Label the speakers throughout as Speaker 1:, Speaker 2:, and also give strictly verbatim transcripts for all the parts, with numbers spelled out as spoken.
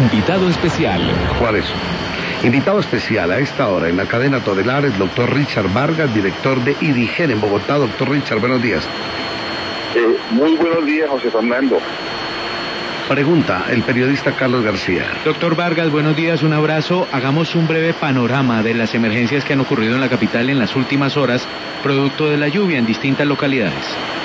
Speaker 1: Invitado especial.
Speaker 2: ¿Cuál es? Invitado especial a esta hora en la cadena Todelar, el doctor Richard Vargas, director de IDIGEN en Bogotá. Doctor Richard, buenos días.
Speaker 3: Eh, muy buenos días, José Fernando.
Speaker 2: Pregunta el periodista Carlos García.
Speaker 4: Doctor Vargas, buenos días, un abrazo. Hagamos un breve panorama de las emergencias que han ocurrido en la capital en las últimas horas, producto de la lluvia en distintas localidades.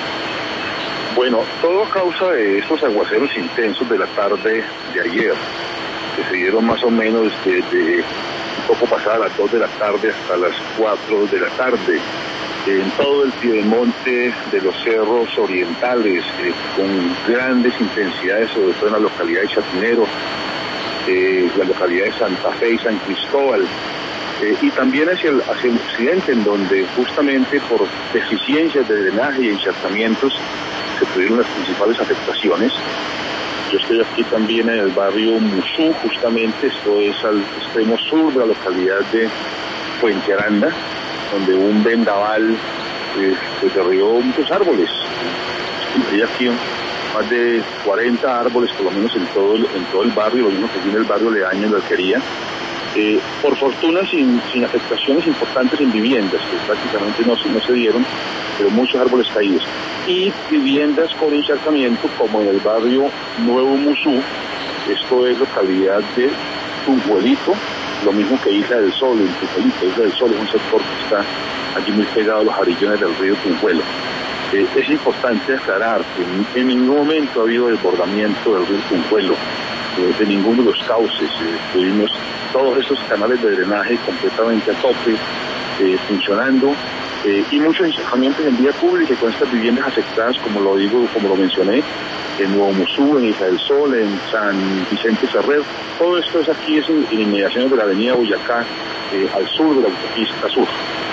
Speaker 3: Bueno, todo a causa de estos aguaceros intensos de la tarde de ayer, que se dieron más o menos desde un poco pasada las dos de la tarde hasta las cuatro de la tarde, en todo el piedemonte de los cerros orientales, eh, con grandes intensidades, sobre todo en la localidad de Chapinero, eh, la localidad de Santa Fe y San Cristóbal, eh, y también hacia el, hacia el occidente, en donde justamente por deficiencias de drenaje y encharcamientos se tuvieron las principales afectaciones. Yo estoy aquí también en el barrio Musú, justamente, esto es al extremo sur de la localidad de Puente Aranda, donde un vendaval eh, pues derribó muchos árboles. Hay aquí más de cuarenta árboles, por lo menos en todo el, en todo el barrio, lo mismo que aquí en el barrio Leaño, en la Alquería. Eh, por fortuna sin, sin afectaciones importantes en viviendas, que prácticamente no, no se dieron, pero muchos árboles caídos. Y viviendas con encharcamiento, como en el barrio Nuevo Musú, esto es localidad de Tunjuelito, lo mismo que Isla del Sol, en Tunjuelito. Isla del Sol es un sector que está allí muy pegado a los arillones del río Tunjuelo. Eh, es importante aclarar que en, en ningún momento ha habido desbordamiento del río Tunjuelo, eh, de ninguno de los cauces. Eh, tuvimos todos esos canales de drenaje completamente a tope, eh, funcionando, eh, y muchos encharcamientos en vía pública con estas viviendas afectadas, como lo digo, como lo mencioné, en Nuevo Musú, en Isla del Sol, en San Vicente Ferrer. Todo esto es aquí, es en, en inmediaciones de la avenida Boyacá, eh, al sur de la autopista sur.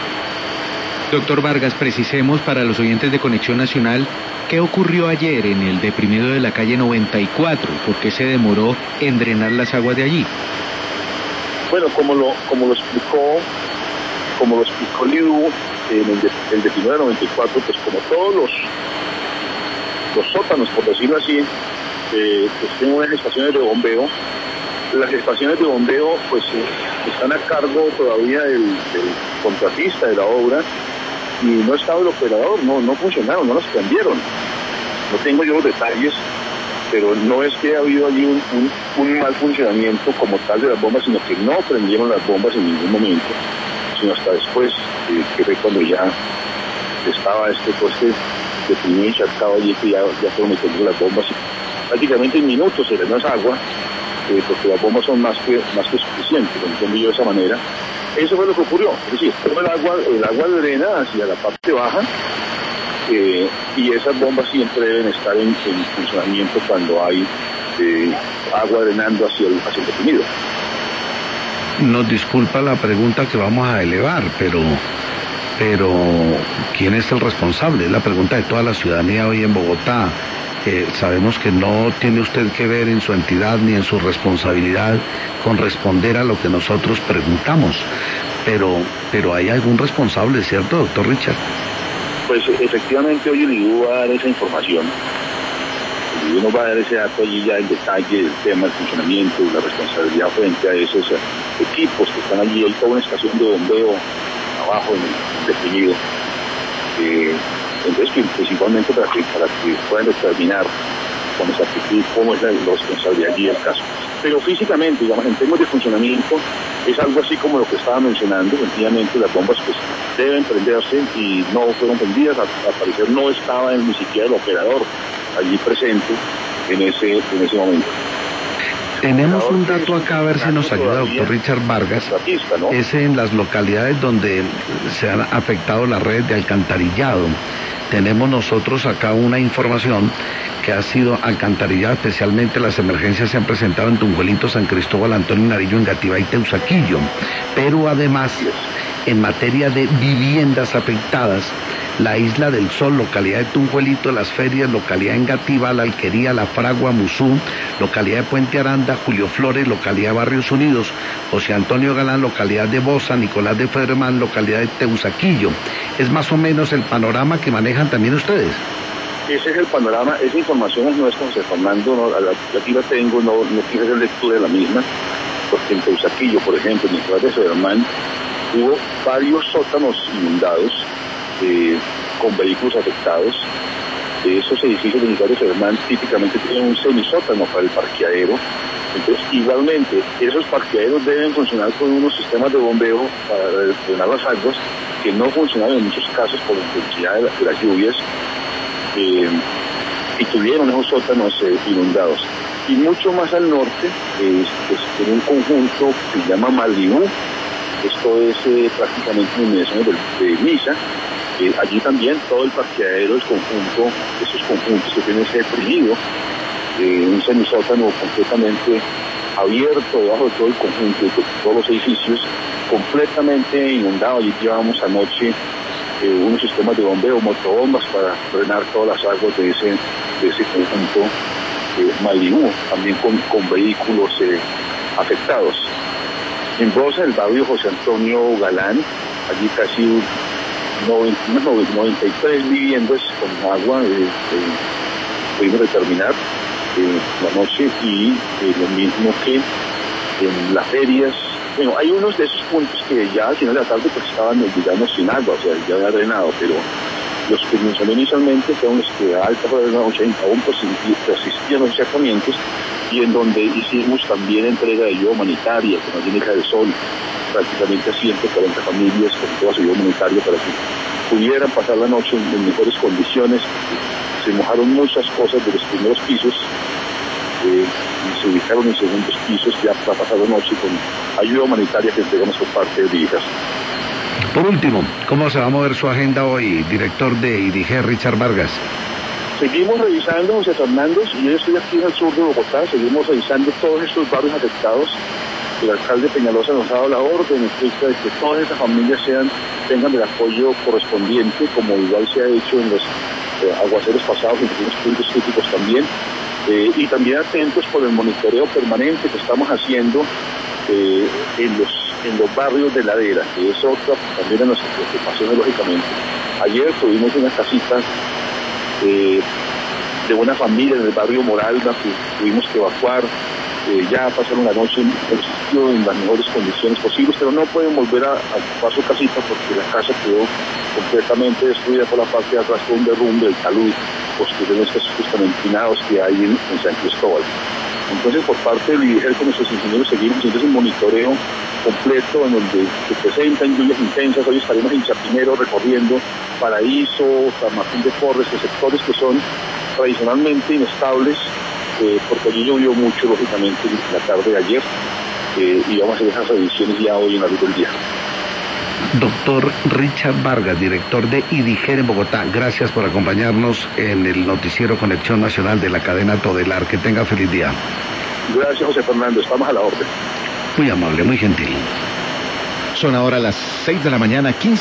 Speaker 4: Doctor Vargas, precisemos para los oyentes de Conexión Nacional, ¿qué ocurrió ayer en el deprimido de la calle noventa y cuatro? ¿Por qué se demoró en drenar las aguas de allí?
Speaker 3: Bueno, como lo, como lo explicó, como lo explicó Lidu, en el, de, el deprimido de noventa y cuatro, pues como todos los, los sótanos, por decirlo así, eh, pues tienen unas estaciones de bombeo. Las estaciones de bombeo pues eh, están a cargo todavía del, del contratista de la obra, y no estaba el operador, no, no funcionaron, no las prendieron. No tengo yo los detalles, pero no es que ha habido allí un, un, un mal funcionamiento como tal de las bombas, sino que no prendieron las bombas en ningún momento, sino hasta después, eh, que fue cuando ya estaba este coste deprimido y encharcado allí, que ya, ya fueron metiendo las bombas, y prácticamente en minutos se drenó esa agua, eh, porque las bombas son más que, más que suficientes, lo entiendo yo de esa manera. Eso fue lo que ocurrió, es decir, todo el agua, el agua drena hacia la parte baja, eh, y esas bombas siempre deben estar en, en funcionamiento cuando hay eh, agua drenando hacia el, hacia el deprimido.
Speaker 2: Nos disculpa la pregunta que vamos a elevar, pero, pero ¿quién es el responsable? Es la pregunta de toda la ciudadanía hoy en Bogotá. Eh, sabemos que no tiene usted que ver en su entidad ni en su responsabilidad con responder a lo que nosotros preguntamos, pero, pero hay algún responsable, ¿cierto, doctor Richard?
Speaker 3: Pues efectivamente hoy el I D U va a dar esa información. El I D U nos va a dar ese dato allí ya en detalle del tema del funcionamiento y la responsabilidad frente a esos equipos que están allí. Hay toda una estación de bombeo abajo en el deprimido. Eh, entonces, principalmente para que, para que puedan determinar con exactitud cómo es la, la responsabilidad allí del caso. Pero físicamente, digamos, en términos de funcionamiento, es algo así como lo que estaba mencionando. Sencillamente las bombas pues deben prenderse y no fueron prendidas. Al, al parecer no estaba ni siquiera el operador allí presente en ese, en ese momento.
Speaker 2: Tenemos un dato acá, a ver si nos ayuda, doctor Richard Vargas.
Speaker 3: ¿No?
Speaker 2: Es en las localidades donde se han afectado las redes de alcantarillado. Tenemos nosotros acá una información que ha sido alcantarillada, especialmente las emergencias se han presentado en Tunjuelito, San Cristóbal, Antonio Nariño, Engativá y Teusaquillo. Pero además, en materia de viviendas afectadas, la Isla del Sol, localidad de Tunjuelito, Las Ferias, localidad de Engativá, La Alquería, La Fragua, Musú, localidad de Puente Aranda, Julio Flores, localidad de Barrios Unidos, José Antonio Galán, localidad de Bosa, Nicolás de Federman, localidad de Teusaquillo. Es más o menos el panorama que manejan también ustedes.
Speaker 3: ese es el panorama, esa información es nuestra, José Fernando, no, la, aquí la tengo, no, no quiero hacer lectura de la misma, porque en Teusaquillo, por ejemplo, en el ciudad de Sodermán, hubo varios sótanos inundados, eh, con vehículos afectados. Esos edificios de de Sodermán típicamente tienen un semisótano para el parqueadero. Entonces, igualmente, esos parqueaderos deben funcionar con unos sistemas de bombeo para drenar las aguas, que no funcionaron en muchos casos por la intensidad de, la, de las lluvias, eh, y tuvieron esos sótanos eh, inundados. Y mucho más al norte, eh, pues, en un conjunto que se llama Malibú, esto es eh, prácticamente una inmediación de, de Misa. Eh, allí también todo el parqueadero, el conjunto, esos conjuntos que tienen ese frío, eh, un semisótano completamente abierto debajo de todo el conjunto, de todos los edificios, completamente inundado. Allí llevamos anoche eh, unos sistemas de bombeo, motobombas para drenar todas las aguas de ese, de ese conjunto eh, Malibú, también con, con vehículos eh, afectados. En Brosa, el barrio José Antonio Galán, allí casi noventa y tres viviendas con agua, eh, eh, pudimos determinar eh, la noche, y eh, lo mismo que en las ferias. Bueno, hay unos de esos puntos que ya al final de la tarde pues estaban, digamos, sin agua, o sea, ya había drenado, pero los que mencioné inicialmente fueron los que a alta hora de la noche aún persistían los acercamientos, y en donde hicimos también entrega de ayuda humanitaria con la Clínica del Sol, prácticamente a ciento cuarenta familias con toda su ayuda humanitaria para que pudieran pasar la noche en, en mejores condiciones. Se mojaron muchas cosas de los primeros pisos, eh, y se ubicaron en segundos pisos ya para pasar la noche con ayuda humanitaria que entregamos por parte de Vigas.
Speaker 2: Por último, ¿cómo se va a mover su agenda hoy, director de I D I G E, Richard Vargas?
Speaker 3: Seguimos revisando, José Fernando, y yo estoy aquí en el sur de Bogotá, seguimos revisando todos estos barrios afectados. El alcalde Peñalosa nos ha dado la orden estricta de que todas esas familias sean, tengan el apoyo correspondiente, como igual se ha hecho en los eh, aguaceros pasados, en algunos puntos críticos también, eh, y también atentos por el monitoreo permanente que estamos haciendo eh, en los en los barrios de ladera, que es otra también de nuestras preocupaciones, lógicamente. Ayer tuvimos una casita eh, de una familia en el barrio Moralba que tuvimos que evacuar. Eh, ya pasaron la noche en el sitio en las mejores condiciones posibles, pero no pueden volver a, a ocupar su casita porque la casa quedó completamente destruida por la parte de atrás por un derrumbe del talud, posterior a estos justamente empinados que hay en, en San Cristóbal. Entonces, por parte del I D I G E, con nuestros ingenieros seguimos haciendo ese monitoreo completo en donde se presentan lluvias intensas. Hoy estaremos en Chapinero recorriendo Paraíso, San Martín de Porres, los sectores que son tradicionalmente inestables, eh, porque allí llovió mucho, lógicamente, la tarde de ayer, eh, y vamos a hacer esas revisiones ya hoy en la luz del día.
Speaker 2: Doctor Richard Vargas, director de I D I G E en Bogotá, gracias por acompañarnos en el noticiero Conexión Nacional de la cadena Todelar. Que tenga feliz día.
Speaker 3: Gracias, José Fernando, estamos a la orden.
Speaker 2: Muy amable, muy gentil.
Speaker 4: Son ahora las seis de la mañana, quince